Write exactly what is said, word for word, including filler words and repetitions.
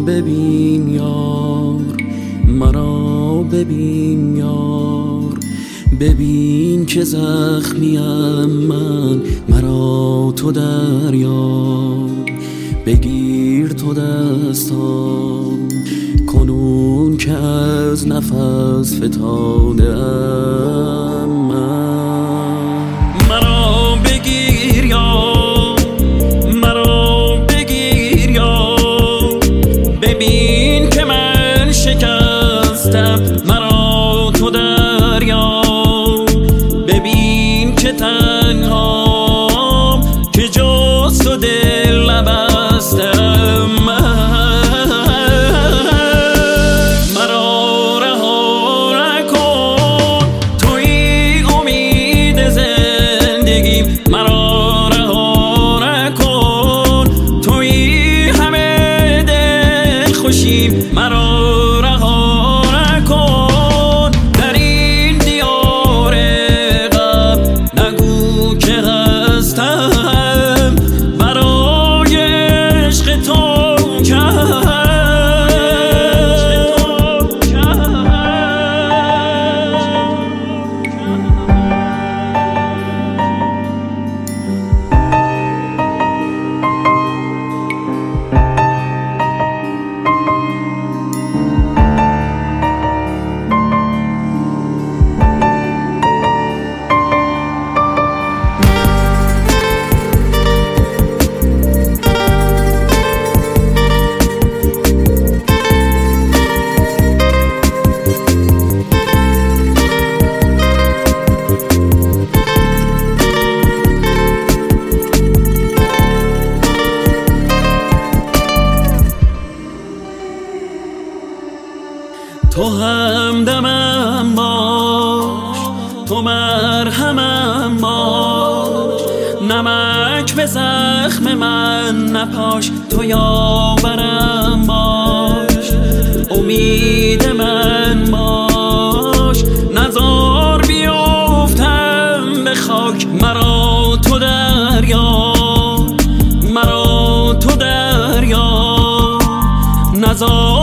ببین یار، مرا ببین یار، ببین که زخمیم من، مرا تو دریاب. بگیر تو دستام کنون که از نفس فتاده‌ام من. مرا بگیر یار، مرا بگیر یار، ببین که من شکستم، مرا تو دریاب. ببین که تنهام که جز تو دل نبستم من. مرا رها نکن، توی امید زندگیم. مرا رها نکن، توی همه دل خوشیم. مرا رها نکن، در این دیار غم نگو که هستم برای عشق تو تو همدمم باش، تو مرهمم باش، نمک به زخم من نپاش. تو یاورم باش، امید من باش، نزار بیفتم به خاک. مرا تو دریاب، مرا تو دریاب، نزار